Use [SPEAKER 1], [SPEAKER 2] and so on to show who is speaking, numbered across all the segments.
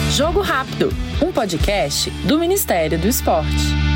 [SPEAKER 1] Jogo Rápido, um podcast do Ministério do Esporte.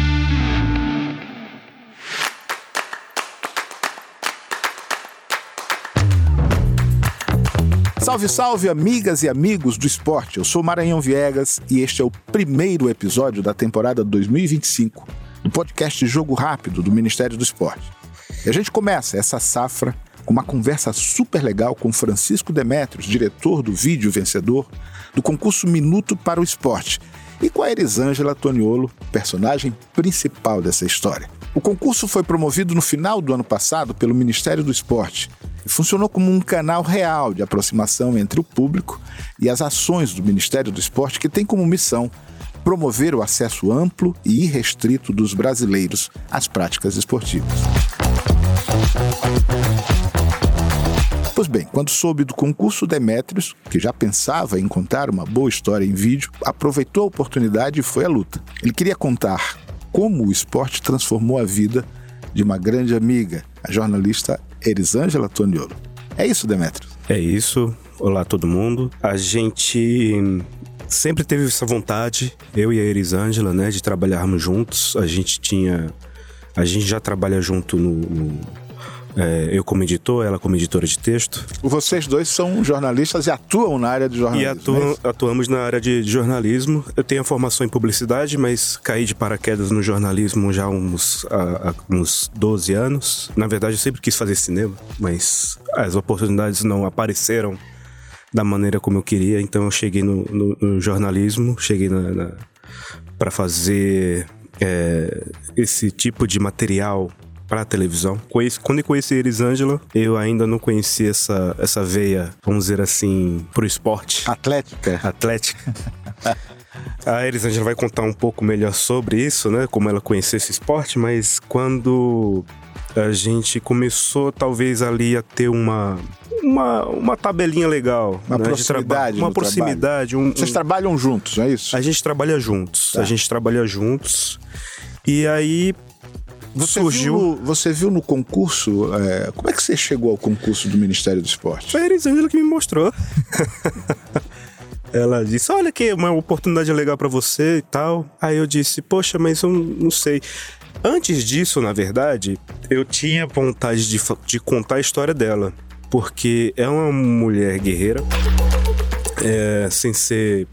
[SPEAKER 2] Salve, salve, amigas e amigos do esporte. Eu sou Maranhão Viegas e este é o primeiro episódio da temporada 2025 do podcast Jogo Rápido do Ministério do Esporte. E a gente começa essa safra com uma conversa super legal com Francisco Demetrios, diretor do vídeo vencedor do concurso Minuto para o Esporte, e com a Erisângela Toniolo, personagem principal dessa história. O concurso foi promovido no final do ano passado pelo Ministério do Esporte e funcionou como um canal real de aproximação entre o público e as ações do Ministério do Esporte, que tem como missão promover o acesso amplo e irrestrito dos brasileiros às práticas esportivas. Pois bem, quando soube do concurso, Demetrios, que já pensava em contar uma boa história em vídeo, aproveitou a oportunidade e foi à luta. Ele queria contar como o esporte transformou a vida de uma grande amiga, a jornalista Erisângela Toniolo. É isso, Demetrios?
[SPEAKER 3] É isso. Olá, todo mundo. A gente sempre teve essa vontade, eu e a Erisângela, né, de trabalharmos juntos. A gente já trabalha junto eu como editor, ela como editora de texto.
[SPEAKER 2] Vocês dois são jornalistas e atuam na área de jornalismo.
[SPEAKER 3] E atuamos na área de jornalismo. Eu tenho a formação em publicidade, mas caí de paraquedas no jornalismo já há uns 12 anos. Na verdade, eu sempre quis fazer cinema, mas as oportunidades não apareceram da maneira como eu queria. Então eu cheguei no jornalismo, cheguei para fazer esse tipo de material para a televisão. Quando eu conheci a Erisângela, eu ainda não conhecia essa veia, vamos dizer assim, pro esporte.
[SPEAKER 2] Atlética.
[SPEAKER 3] A Erisângela vai contar um pouco melhor sobre isso, né? Como ela conheceu esse esporte, mas quando a gente começou, talvez, ali a ter uma tabelinha legal.
[SPEAKER 2] Uma proximidade.
[SPEAKER 3] Uma proximidade.
[SPEAKER 2] Vocês trabalham juntos, não é isso?
[SPEAKER 3] A gente trabalha juntos. Tá. E aí
[SPEAKER 2] Você viu no concurso, como é que você chegou ao concurso do Ministério do Esporte?
[SPEAKER 3] Foi a Erisângela que me mostrou. Ela disse, olha aqui, uma oportunidade legal pra você e tal. Aí eu disse, poxa, mas eu não sei. Antes disso, na verdade, eu tinha vontade de contar a história dela. Porque é uma mulher guerreira, sem ser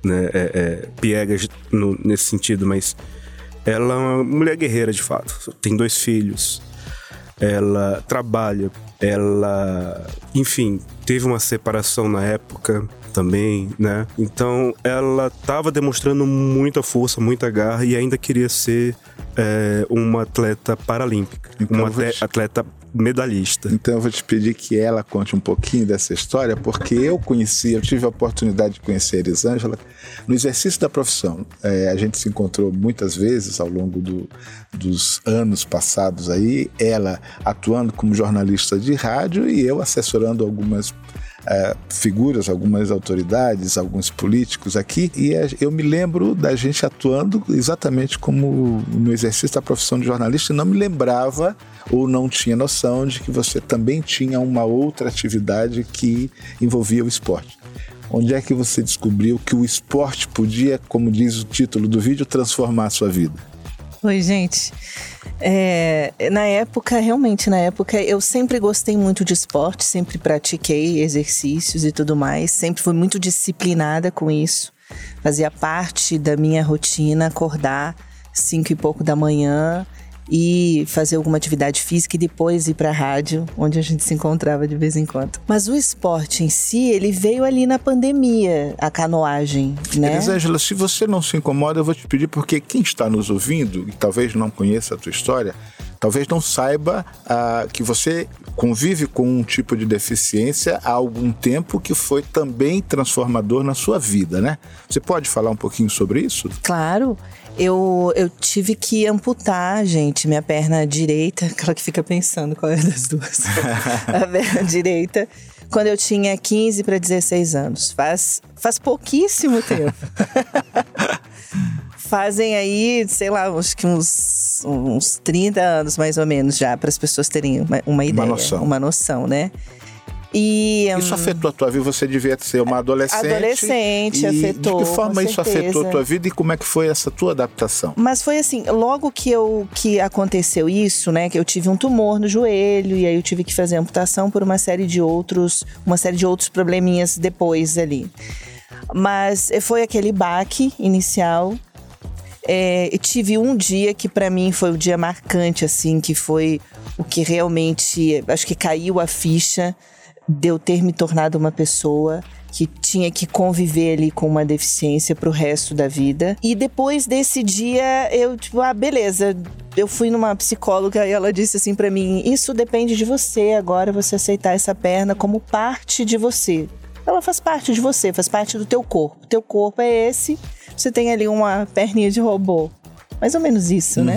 [SPEAKER 3] piegas nesse sentido, mas ela é uma mulher guerreira de fato. Tem 2 filhos, ela trabalha, ela, enfim, teve uma separação na época também, né? Então ela estava demonstrando muita força, muita garra e ainda queria ser uma atleta paralímpica, uma atleta medalhista.
[SPEAKER 2] Então eu vou te pedir que ela conte um pouquinho dessa história, porque eu tive a oportunidade de conhecer a Erisângela no exercício da profissão. A gente se encontrou muitas vezes ao longo dos anos passados aí, ela atuando como jornalista de rádio e eu assessorando algumas figuras, algumas autoridades, alguns políticos aqui, e eu me lembro da gente atuando exatamente como no exercício da profissão de jornalista e não me lembrava ou não tinha noção de que você também tinha uma outra atividade que envolvia o esporte. Onde é que você descobriu que o esporte podia, como diz o título do vídeo, transformar a sua vida?
[SPEAKER 4] Oi, gente. Na época, eu sempre gostei muito de esporte, sempre pratiquei exercícios e tudo mais, sempre fui muito disciplinada com isso. Fazia parte da minha rotina acordar 5 e pouco da manhã e fazer alguma atividade física e depois ir para a rádio, onde a gente se encontrava de vez em quando. Mas o esporte em si, ele veio ali na pandemia, a canoagem, né?
[SPEAKER 2] Elisângela, se você não se incomoda, eu vou te pedir, porque quem está nos ouvindo e talvez não conheça a tua história, talvez não saiba que você convive com um tipo de deficiência há algum tempo que foi também transformador na sua vida, né? Você pode falar um pouquinho sobre isso?
[SPEAKER 4] Claro. Eu tive que amputar, gente, minha perna direita, aquela que fica pensando qual é das duas. A perna direita, quando eu tinha 15 para 16 anos. Faz pouquíssimo tempo. Fazem aí, sei lá, acho que uns 30 anos mais ou menos já, para as pessoas terem uma ideia, uma noção, né? E
[SPEAKER 2] isso afetou a tua vida? Você devia ser uma adolescente.
[SPEAKER 4] Adolescente, afetou.
[SPEAKER 2] De que forma isso
[SPEAKER 4] certeza.
[SPEAKER 2] afetou a tua vida e como é que foi essa tua adaptação?
[SPEAKER 4] Mas foi assim, logo que aconteceu isso, né? Que eu tive um tumor no joelho e aí eu tive que fazer amputação por uma série de outros probleminhas depois ali. Mas foi aquele baque inicial. Eu tive um dia que pra mim foi o dia marcante, assim, que foi o que realmente, acho que caiu a ficha de eu ter me tornado uma pessoa que tinha que conviver ali com uma deficiência pro resto da vida. E depois desse dia, eu beleza. Eu fui numa psicóloga e ela disse assim pra mim, isso depende de você agora, você aceitar essa perna como parte de você. Ela faz parte de você, faz parte do teu corpo. O teu corpo é esse, você tem ali uma perninha de robô. Mais ou menos isso, né?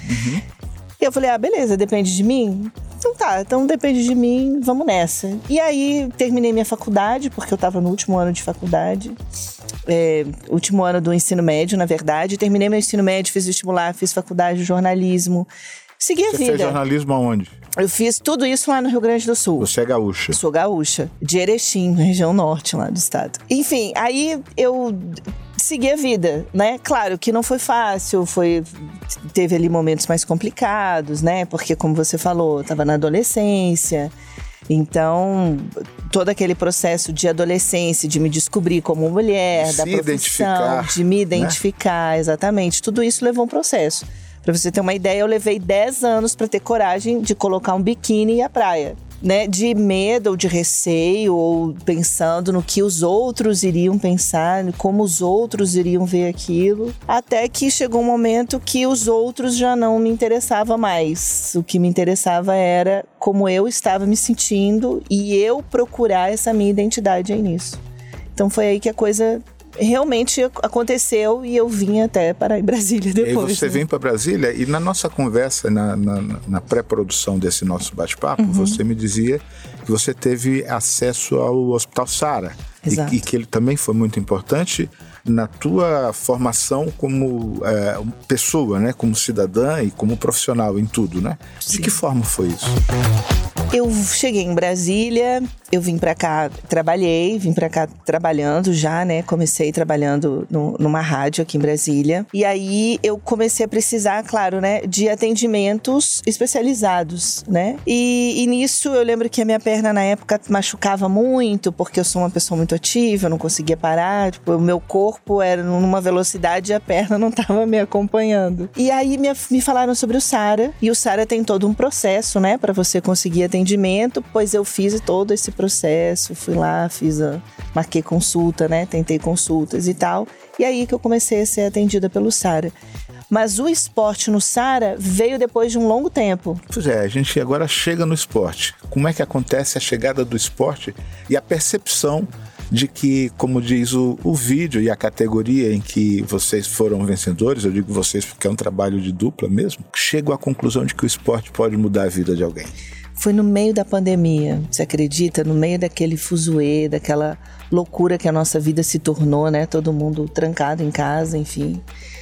[SPEAKER 4] E eu falei, beleza, depende de mim? Então tá, então depende de mim, vamos nessa. E aí, terminei minha faculdade, porque eu tava no último ano de faculdade. Último ano do ensino médio, na verdade. Terminei meu ensino médio, fiz vestibular, fiz faculdade de jornalismo. Segui a vida. Você
[SPEAKER 2] fez jornalismo aonde?
[SPEAKER 4] Eu fiz tudo isso lá no Rio Grande do Sul.
[SPEAKER 2] Você é gaúcha?
[SPEAKER 4] Sou gaúcha, de Erechim, região norte lá do estado. Enfim, aí eu segui a vida, né? Claro que não foi fácil, teve ali momentos mais complicados, né? Porque, como você falou, eu tava na adolescência. Então, todo aquele processo de adolescência, de me descobrir como mulher, da profissão, de me identificar, exatamente. Tudo isso levou um processo. Pra você ter uma ideia, eu levei 10 anos pra ter coragem de colocar um biquíni e ir à praia. Né, de medo ou de receio, ou pensando no que os outros iriam pensar, como os outros iriam ver aquilo. Até que chegou um momento que os outros já não me interessavam mais. O que me interessava era como eu estava me sentindo e eu procurar essa minha identidade aí nisso. Então foi aí que a coisa realmente aconteceu e eu vim até para Brasília depois.
[SPEAKER 2] E aí você vem para Brasília e na nossa conversa, na pré-produção desse nosso bate-papo, você me dizia que você teve acesso ao Hospital Sara. E que ele também foi muito importante na tua formação como pessoa, né? Como cidadã e como profissional em tudo, né? Sim. De que forma foi isso?
[SPEAKER 4] Eu cheguei em Brasília, eu vim pra cá trabalhando já, né? Comecei trabalhando numa rádio aqui em Brasília. E aí eu comecei a precisar, claro, né? De atendimentos especializados, né? E nisso eu lembro que a minha perna na época machucava muito, porque eu sou uma pessoa muito ativa, eu não conseguia parar. Tipo, o meu corpo era numa velocidade e a perna não estava me acompanhando. E aí me falaram sobre o Sara. E o Sara tem todo um processo, né? Pra você conseguir atendimento, pois eu fiz todo esse processo, fui lá, marquei consulta, né? Tentei consultas e tal. E aí que eu comecei a ser atendida pelo Sara. Mas o esporte no Sara veio depois de um longo tempo.
[SPEAKER 2] Pois é, a gente agora chega no esporte. Como é que acontece a chegada do esporte e a percepção de que, como diz o vídeo e a categoria em que vocês foram vencedores, eu digo vocês porque é um trabalho de dupla mesmo, chego à conclusão de que o esporte pode mudar a vida de alguém.
[SPEAKER 4] Foi no meio da pandemia, você acredita? No meio daquele fuzuê, daquela loucura que a nossa vida se tornou, né? Todo mundo trancado em casa, enfim.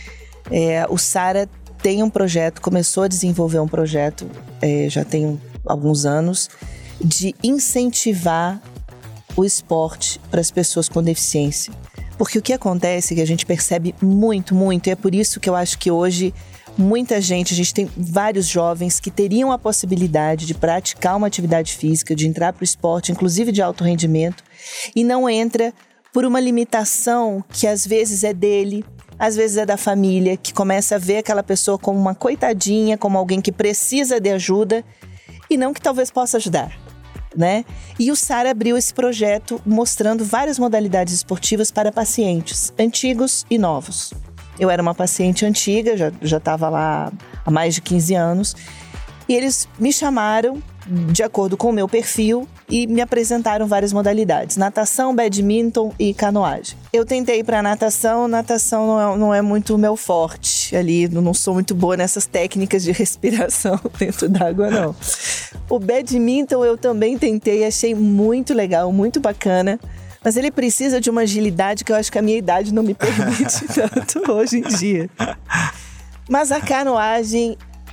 [SPEAKER 4] O Sara tem um projeto, começou a desenvolver um projeto, já tem alguns anos, de incentivar o esporte para as pessoas com deficiência. Porque o que acontece é que a gente percebe muito, e é por isso que eu acho que hoje a gente tem vários jovens que teriam a possibilidade de praticar uma atividade física, de entrar para o esporte, inclusive de alto rendimento, e não entra por uma limitação que às vezes é dele, às vezes é da família, que começa a ver aquela pessoa como uma coitadinha, como alguém que precisa de ajuda e não que talvez possa ajudar, né? E o Sara abriu esse projeto mostrando várias modalidades esportivas para pacientes antigos e novos. Eu era uma paciente antiga, já estava lá há mais de 15 anos. E eles me chamaram de acordo com o meu perfil e me apresentaram várias modalidades. Natação, badminton e canoagem. Eu tentei para natação não é muito o meu forte. Ali, não sou muito boa nessas técnicas de respiração dentro d'água, não. O badminton eu também tentei, achei muito legal, muito bacana. Mas ele precisa de uma agilidade que eu acho que a minha idade não me permite tanto hoje em dia. Mas a canoagem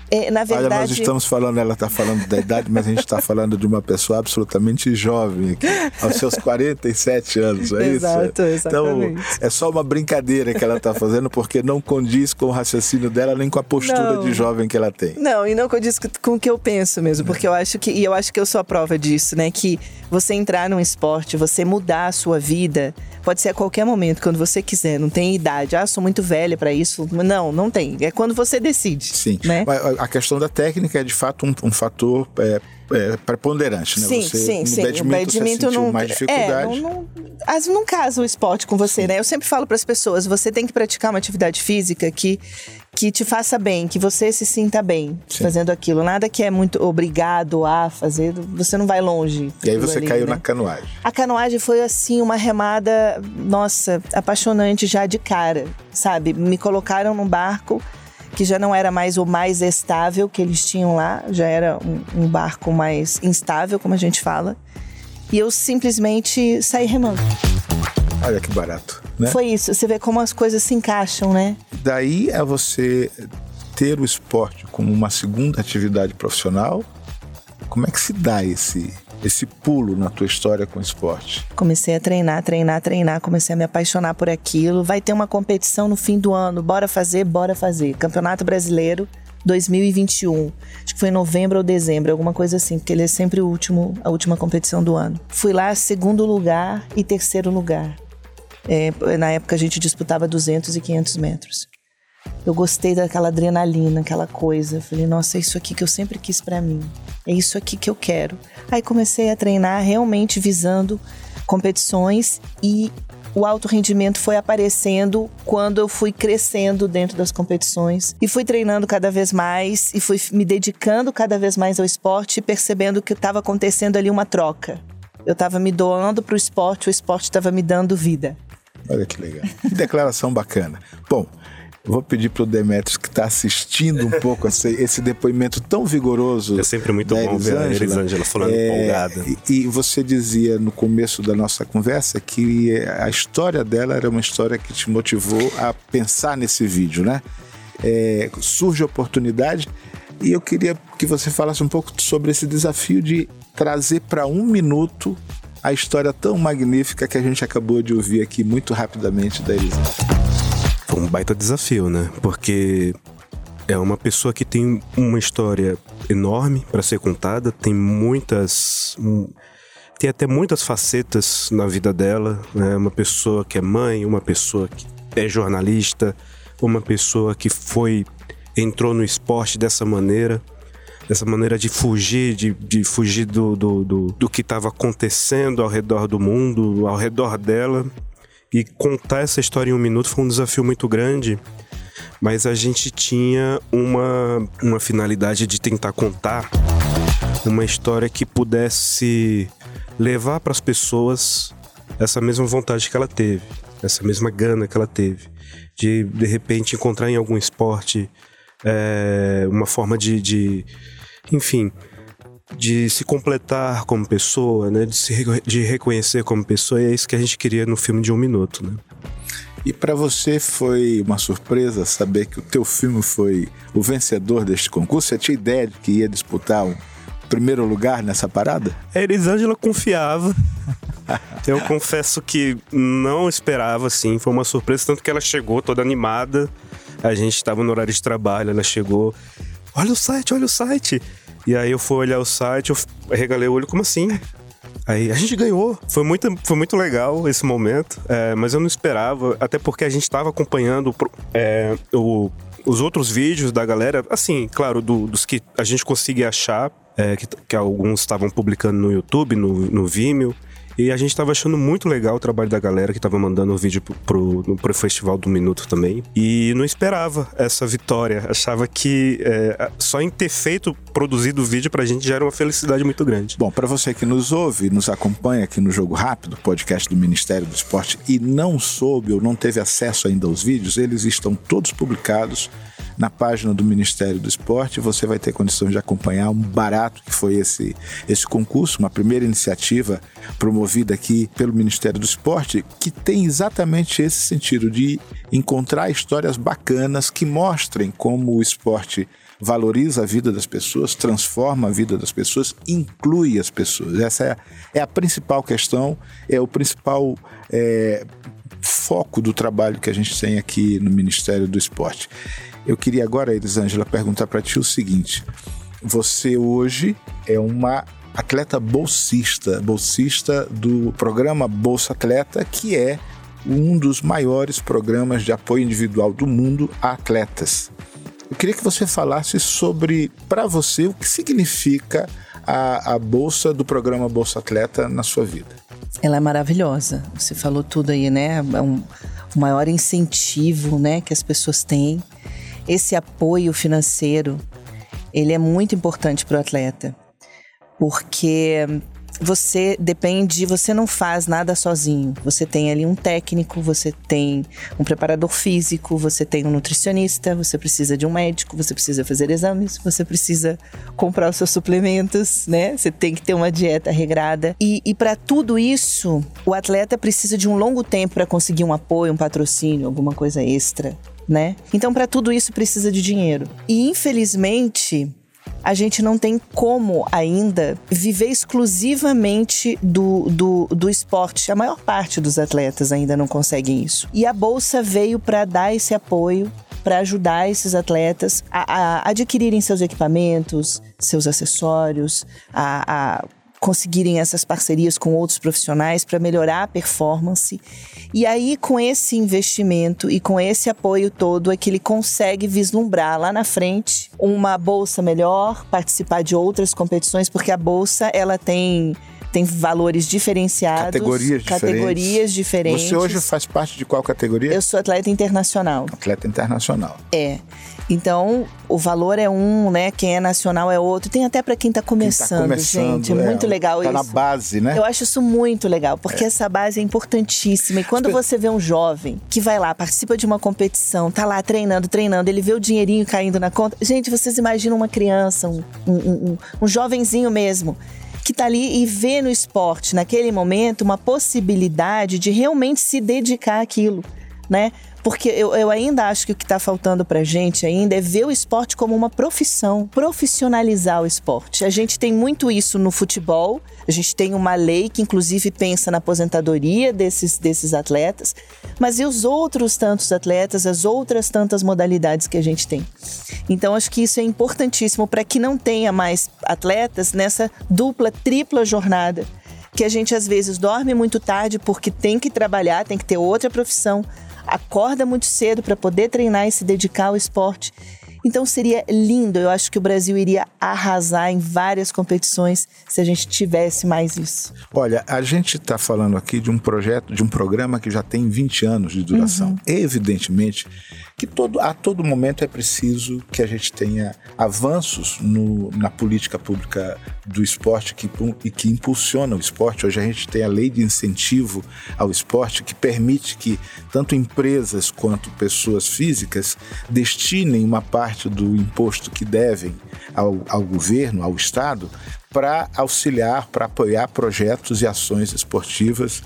[SPEAKER 4] Na verdade...
[SPEAKER 2] Olha, nós estamos falando, ela está falando da idade, mas a gente está falando de uma pessoa absolutamente jovem aqui, aos seus 47 anos, é
[SPEAKER 4] Exato,
[SPEAKER 2] isso?
[SPEAKER 4] exatamente.
[SPEAKER 2] Então, é só uma brincadeira que ela está fazendo, porque não condiz com o raciocínio dela, nem com a postura de jovem que ela tem.
[SPEAKER 4] Não, e não condiz com o que eu penso mesmo, porque eu acho que eu sou a prova disso, né? Que você entrar num esporte, você mudar a sua vida, pode ser a qualquer momento, quando você quiser, não tem idade. Sou muito velha para isso. Não tem. É quando você decide.
[SPEAKER 2] Sim,
[SPEAKER 4] né?
[SPEAKER 2] A questão da técnica é de fato um fator preponderante, né?
[SPEAKER 4] Sim,
[SPEAKER 2] você,
[SPEAKER 4] sim.
[SPEAKER 2] No badminton você sentiu mais dificuldade.
[SPEAKER 4] Não casa o esporte com você, né? Eu sempre falo para as pessoas, você tem que praticar uma atividade física que te faça bem, que você se sinta bem fazendo aquilo. Nada que é muito obrigado a fazer, você não vai longe.
[SPEAKER 2] E aí você caiu, né, na canoagem.
[SPEAKER 4] A canoagem foi, assim, uma remada, nossa, apaixonante já de cara, sabe? Me colocaram num barco que já não era mais o mais estável que eles tinham lá, já era um barco mais instável, como a gente fala. E eu simplesmente saí remando.
[SPEAKER 2] Olha que barato, né?
[SPEAKER 4] Foi isso, você vê como as coisas se encaixam, né?
[SPEAKER 2] Daí é você ter o esporte como uma segunda atividade profissional. Como é que se dá esse pulo na tua história com o esporte?
[SPEAKER 4] Comecei a treinar, comecei a me apaixonar por aquilo. Vai ter uma competição no fim do ano, bora fazer. Campeonato Brasileiro 2021. Acho que foi em novembro ou dezembro, alguma coisa assim, porque ele é sempre a última competição do ano. Fui lá, 2º lugar e 3º lugar. Na época a gente disputava 200 e 500 metros. Eu gostei daquela adrenalina, aquela coisa. Falei, nossa, é isso aqui que eu sempre quis pra mim. É isso aqui que eu quero. Aí comecei a treinar realmente visando competições e o alto rendimento foi aparecendo quando eu fui crescendo dentro das competições. E fui treinando cada vez mais e fui me dedicando cada vez mais ao esporte e percebendo que estava acontecendo ali uma troca. Eu estava me doando pro esporte, o esporte estava me dando vida.
[SPEAKER 2] Olha que legal. Que declaração bacana. Bom, eu vou pedir para o Demetrios, que está assistindo um pouco esse depoimento tão vigoroso.
[SPEAKER 3] É sempre muito bom ver a Elisângela falando empolgada.
[SPEAKER 2] E você dizia no começo da nossa conversa que a história dela era uma história que te motivou a pensar nesse vídeo, né? Surge a oportunidade e eu queria que você falasse um pouco sobre esse desafio de trazer para 1 minuto a história tão magnífica que a gente acabou de ouvir aqui muito rapidamente da Elisângela.
[SPEAKER 3] Foi um baita desafio, né? Porque é uma pessoa que tem uma história enorme para ser contada, tem até muitas facetas na vida dela, né? Uma pessoa que é mãe, uma pessoa que é jornalista, uma pessoa que entrou no esporte dessa maneira de fugir, de fugir do que estava acontecendo ao redor do mundo, ao redor dela. E contar essa história em 1 minuto foi um desafio muito grande, mas a gente tinha uma finalidade de tentar contar uma história que pudesse levar para as pessoas essa mesma vontade que ela teve, essa mesma gana que ela teve, de repente encontrar em algum esporte uma forma enfim, de se completar como pessoa, né? De reconhecer como pessoa, e é isso que a gente queria no filme de 1 minuto, né?
[SPEAKER 2] E para você foi uma surpresa saber que o teu filme foi o vencedor deste concurso? Você tinha ideia de que ia disputar o 1º lugar nessa parada?
[SPEAKER 3] A Elisângela confiava. Eu confesso que não esperava, assim, foi uma surpresa, tanto que ela chegou toda animada. A gente estava no horário de trabalho, ela chegou, olha o site. E aí eu fui olhar o site, eu regalei o olho, como assim? Aí a gente ganhou. Foi muito legal esse momento, mas eu não esperava, até porque a gente estava acompanhando os outros vídeos da galera, assim, claro, dos que a gente conseguia achar, que alguns estavam publicando no YouTube, no Vimeo. E a gente estava achando muito legal o trabalho da galera que estava mandando o vídeo pro Festival do Minuto também. E não esperava essa vitória. Achava que só em ter produzido o vídeo pra gente já era uma felicidade muito grande.
[SPEAKER 2] Bom, para você que nos ouve, nos acompanha aqui no Jogo Rápido, podcast do Ministério do Esporte, e não soube ou não teve acesso ainda aos vídeos, eles estão todos publicados na página do Ministério do Esporte. Você vai ter condições de acompanhar um barato que foi esse concurso, uma primeira iniciativa promovida aqui pelo Ministério do Esporte, que tem exatamente esse sentido de encontrar histórias bacanas que mostrem como o esporte valoriza a vida das pessoas, transforma a vida das pessoas, inclui as pessoas. Essa é a principal questão, é o principal foco do trabalho que a gente tem aqui no Ministério do Esporte. Eu queria agora, Elisângela, perguntar para ti o seguinte: você hoje é uma atleta bolsista do programa Bolsa Atleta, que é um dos maiores programas de apoio individual do mundo a atletas. Eu queria que você falasse sobre, para você, o que significa a bolsa do programa Bolsa Atleta na sua vida.
[SPEAKER 4] Ela é maravilhosa. Você falou tudo aí, né? É o maior incentivo, né, que as pessoas têm. Esse apoio financeiro, ele é muito importante para o atleta, porque você não faz nada sozinho. Você tem ali um técnico, você tem um preparador físico, você tem um nutricionista, você precisa de um médico, você precisa fazer exames, você precisa comprar os seus suplementos, né? Você tem que ter uma dieta regrada. E para tudo isso, o atleta precisa de um longo tempo para conseguir um apoio, um patrocínio, alguma coisa extra, né? Então, para tudo isso, precisa de dinheiro. E, infelizmente, a gente não tem como ainda viver exclusivamente do esporte. A maior parte dos atletas ainda não conseguem isso. E a Bolsa veio para dar esse apoio, para ajudar esses atletas a adquirirem seus equipamentos, seus acessórios, a conseguirem essas parcerias com outros profissionais para melhorar a performance. E aí, com esse investimento e com esse apoio todo, é que ele consegue vislumbrar lá na frente uma bolsa melhor, participar de outras competições, porque a bolsa, ela tem valores diferenciados. Categorias diferentes.
[SPEAKER 2] Você hoje faz parte de qual categoria?
[SPEAKER 4] Eu sou atleta internacional.
[SPEAKER 2] Atleta internacional.
[SPEAKER 4] É. Então, o valor é um, né? Quem é nacional é outro. Tem até para quem tá começando, gente. É muito legal isso.
[SPEAKER 2] Tá na base, né?
[SPEAKER 4] Eu acho isso muito legal, porque essa base é importantíssima. E quando você vê um jovem que vai lá, participa de uma competição, tá lá treinando, ele vê o dinheirinho caindo na conta. Gente, vocês imaginam uma criança, um jovenzinho mesmo, que tá ali e vê no esporte, naquele momento, uma possibilidade de realmente se dedicar àquilo, né? Porque eu ainda acho que o que está faltando pra gente ainda é ver o esporte como uma profissão, profissionalizar o esporte. A gente tem muito isso no futebol, a gente tem uma lei que inclusive pensa na aposentadoria desses atletas, mas e os outros tantos atletas, as outras tantas modalidades que a gente tem? Então acho que isso é importantíssimo para que não tenha mais atletas nessa dupla, tripla jornada, que a gente às vezes dorme muito tarde porque tem que trabalhar, tem que ter outra profissão, acorda muito cedo para poder treinar e se dedicar ao esporte. Então seria lindo, eu acho que o Brasil iria arrasar em várias competições se a gente tivesse mais isso.
[SPEAKER 2] Olha, a gente está falando aqui de um projeto, de um programa que já tem 20 anos de duração. Uhum. Evidentemente que a todo momento é preciso que a gente tenha avanços na política pública do esporte que impulsiona o esporte. Hoje a gente tem a lei de incentivo ao esporte que permite que tanto empresas quanto pessoas físicas destinem uma parte do imposto que devem ao governo, ao Estado, para auxiliar, para apoiar projetos e ações esportivas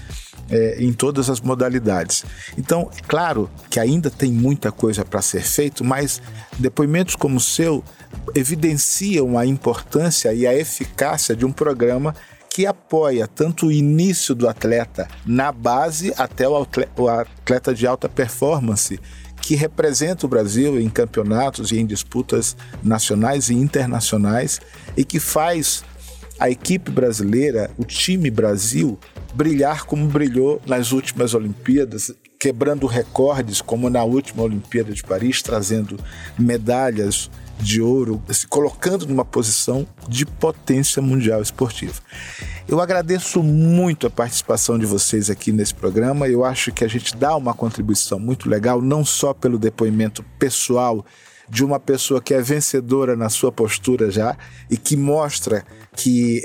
[SPEAKER 2] em todas as modalidades. Então, é claro que ainda tem muita coisa para ser feito, mas depoimentos como o seu evidenciam a importância e a eficácia de um programa que apoia tanto o início do atleta na base até o atleta de alta performance, que representa o Brasil em campeonatos e em disputas nacionais e internacionais e que faz a equipe brasileira, o time Brasil, brilhar como brilhou nas últimas Olimpíadas, quebrando recordes como na última Olimpíada de Paris, trazendo medalhas de ouro, se colocando numa posição de potência mundial esportiva. Eu agradeço muito a participação de vocês aqui nesse programa. Eu acho que a gente dá uma contribuição muito legal, não só pelo depoimento pessoal de uma pessoa que é vencedora na sua postura já e que mostra que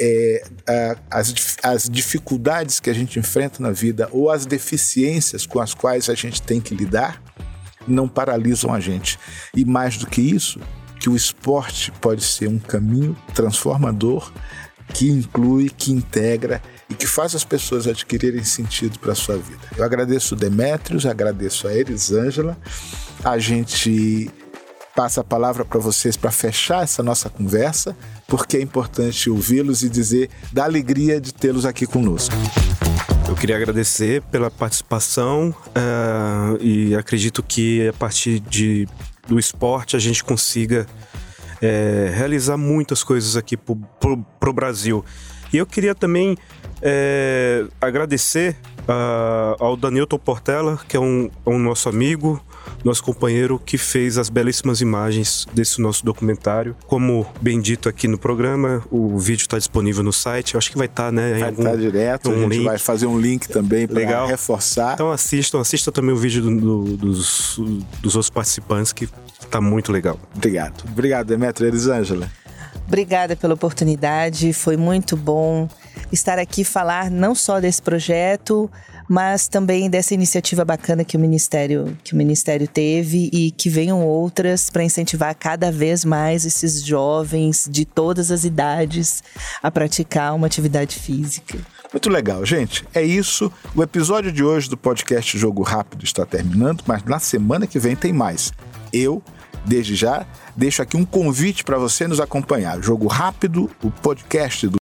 [SPEAKER 2] as dificuldades que a gente enfrenta na vida ou as deficiências com as quais a gente tem que lidar não paralisam a gente. E mais do que isso, que o esporte pode ser um caminho transformador que inclui, que integra e que faz as pessoas adquirirem sentido para a sua vida. Eu agradeço o Demétrios, agradeço a Elisângela. A gente passo a palavra para vocês para fechar essa nossa conversa, porque é importante ouvi-los e dizer da alegria de tê-los aqui conosco.
[SPEAKER 3] Eu queria agradecer pela participação e acredito que a partir do esporte a gente consiga realizar muitas coisas aqui pro Brasil. E eu queria também agradecer ao Danilton Portela, que é um nosso amigo, nosso companheiro, que fez as belíssimas imagens desse nosso documentário. Como bem dito aqui no programa, o vídeo está disponível no site. Eu acho que vai estar, né?
[SPEAKER 2] Vai estar direto, a gente
[SPEAKER 3] link.
[SPEAKER 2] Vai fazer um link também para reforçar.
[SPEAKER 3] Então assistam também o vídeo dos outros participantes, que está muito legal.
[SPEAKER 2] Obrigado, Demetrio. Elisângela.
[SPEAKER 4] Obrigada pela oportunidade, foi muito bom estar aqui e falar não só desse projeto, mas também dessa iniciativa bacana que o Ministério teve e que venham outras para incentivar cada vez mais esses jovens de todas as idades a praticar uma atividade física.
[SPEAKER 2] Muito legal, gente. É isso. O episódio de hoje do podcast Jogo Rápido está terminando, mas na semana que vem tem mais. Desde já, deixo aqui um convite para você nos acompanhar. Jogo Rápido, o podcast do